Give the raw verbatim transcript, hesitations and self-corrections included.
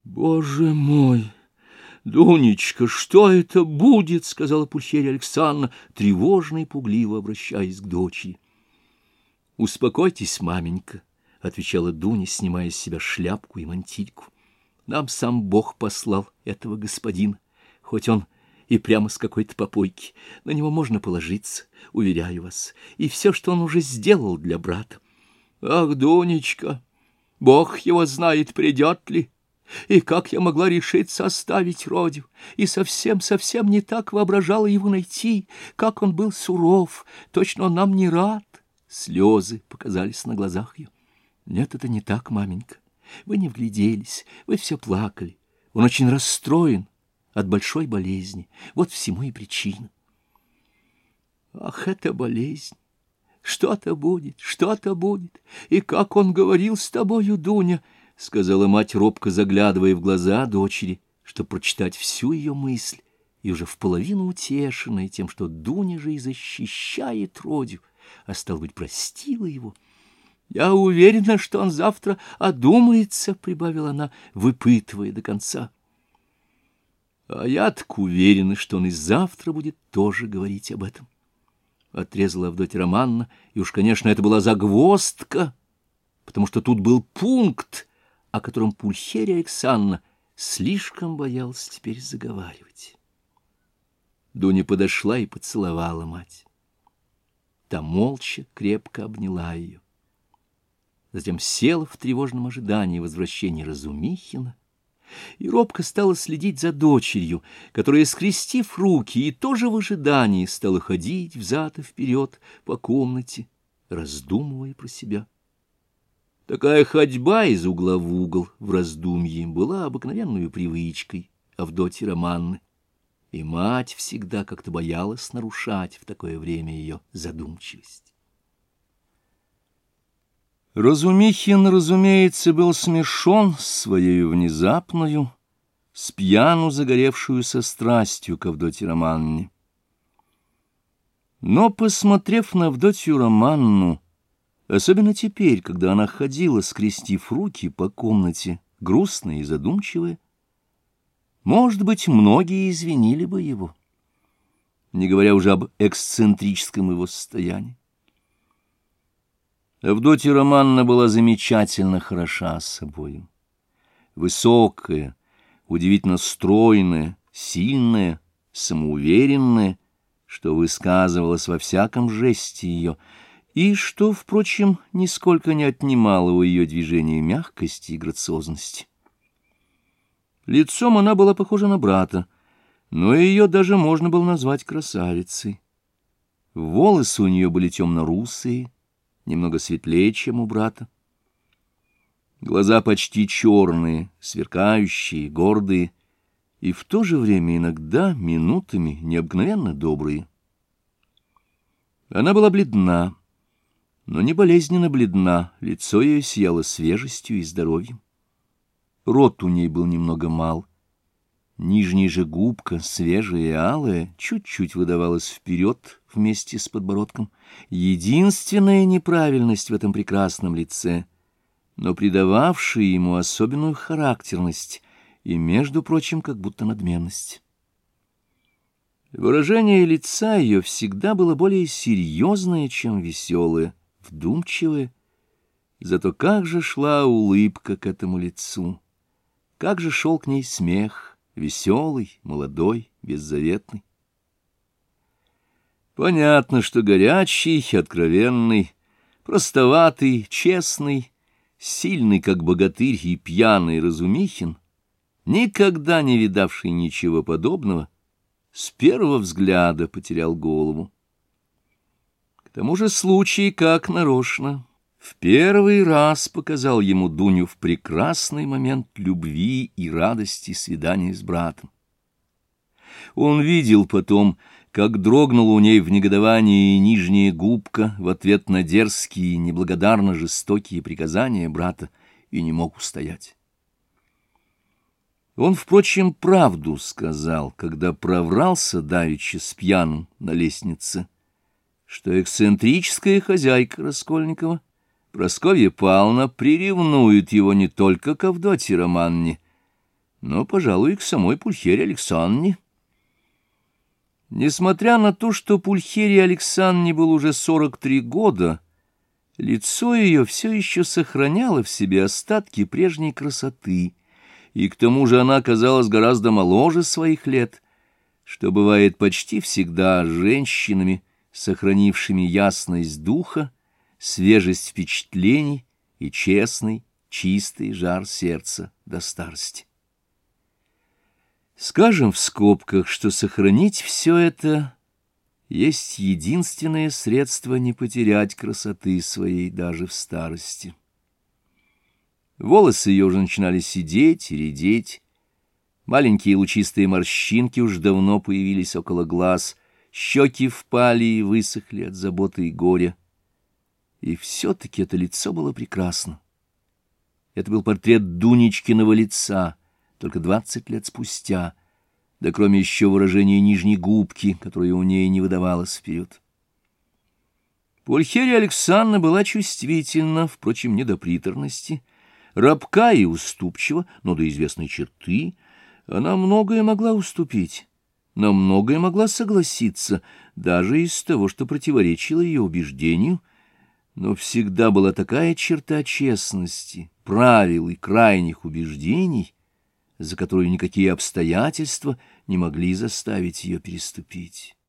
Боже мой! Дунечка, что это будет? — сказала Пульхерия Александровна, тревожно и пугливо обращаясь к дочери. — Успокойтесь, маменька, — отвечала Дуня, снимая с себя шляпку и мантильку. — Нам сам Бог послал этого господина, хоть он и прямо с какой-то попойки. На него можно положиться, уверяю вас, и все, что он уже сделал для брата. Ах, Дунечка, Бог его знает, придет ли. И как я могла решиться оставить Родю, и совсем-совсем не так воображала его найти, как он был суров, точно он нам не рад. Слезы показались на глазах ее. Нет, это не так, маменька, вы не вгляделись, вы все плакали. Он очень расстроен от большой болезни, вот всему и причина. Ах, это болезнь! Что-то будет, что-то будет, и как он говорил с тобою, Дуня, — сказала мать, робко заглядывая в глаза дочери, чтобы прочитать всю ее мысль, и уже вполовину утешенная тем, что Дуня же и защищает Родю, а, стало быть, простила его. — Я уверена, что он завтра одумается, — прибавила она, выпытывая до конца. — А я так уверена, что он и завтра будет тоже говорить об этом. Отрезала Авдотья Романовна, и уж, конечно, это была загвоздка, потому что тут был пункт, о котором Пульхерия Александровна слишком боялась теперь заговаривать. Дуня подошла и поцеловала мать. Та молча крепко обняла ее. Затем села в тревожном ожидании возвращения Разумихина и робко стала следить за дочерью, которая, скрестив руки и тоже в ожидании, стала ходить взад и вперед по комнате, раздумывая про себя. Такая ходьба из угла в угол в раздумье была обыкновенной привычкой Авдотьи Романовны, и мать всегда как-то боялась нарушать в такое время ее задумчивость. Разумихин, разумеется, был смешон своей внезапную, с пьяну загоревшуюся страстью к Авдотье Романовне. Но, посмотрев на Авдотью Романовну, особенно теперь, когда она ходила, скрестив руки по комнате, грустная и задумчивая, может быть, многие извинили бы его, не говоря уже об эксцентрическом его состоянии. Авдотья Романовна была замечательно хороша собою. Высокая, удивительно стройная, сильная, самоуверенная, что высказывалось во всяком жесте ее, и что, впрочем, нисколько не отнимало у ее движения мягкости и грациозности. Лицом она была похожа на брата, но ее даже можно было назвать красавицей. Волосы у нее были темно-русые, немного светлее, чем у брата. Глаза почти черные, сверкающие, гордые, и в то же время иногда, минутами, необыкновенно добрые. Она была бледна, но не болезненно бледна, лицо ее сияло свежестью и здоровьем. Рот у ней был немного мал. Нижняя же губка, свежая и алая, чуть-чуть выдавалась вперед вместе с подбородком. Единственная неправильность в этом прекрасном лице, но придававшая ему особенную характерность и, между прочим, как будто надменность. Выражение лица ее всегда было более серьезное, чем веселое, вдумчивое. Зато как же шла улыбка к этому лицу, как же шел к ней смех, веселый, молодой, беззаветный. Понятно, что горячий, откровенный, простоватый, честный, сильный, как богатырь, и пьяный Разумихин, никогда не видавший ничего подобного, с первого взгляда потерял голову. К тому же случай, как нарочно, в первый раз показал ему Дуню в прекрасный момент любви и радости свидания с братом. Он видел потом, как дрогнула у ней в негодовании нижняя губка в ответ на дерзкие, неблагодарно жестокие приказания брата, и не мог устоять. Он, впрочем, правду сказал, когда проврался давеча с пьяным на лестнице, что эксцентрическая хозяйка Раскольникова, Прасковья Павловна, приревнует его не только к Авдотье Романовне, но, пожалуй, и к самой Пульхерии Александровне. Несмотря на то, что Пульхерии Александровне было уже сорок три года, лицо ее все еще сохраняло в себе остатки прежней красоты, и к тому же она казалась гораздо моложе своих лет, что бывает почти всегда с женщинами, сохранившими ясность духа, свежесть впечатлений и честный, чистый жар сердца до старости. Скажем в скобках, что сохранить все это есть единственное средство не потерять красоты своей даже в старости. Волосы ее уже начинали сидеть и редеть, маленькие лучистые морщинки уж давно появились около глаз, щеки впали и высохли от заботы и горя. И все-таки это лицо было прекрасно. Это был портрет Дунечкиного лица, только двадцать лет спустя, да кроме еще выражения нижней губки, которое у ней не выдавалось вперед. Пульхерия Александровна была чувствительна, впрочем, не до приторности, робка и уступчива, но до известной черты. Она многое могла уступить, на многое могла согласиться, даже из того, что противоречило ее убеждению, но всегда была такая черта честности, правил и крайних убеждений, за которую никакие обстоятельства не могли заставить ее переступить.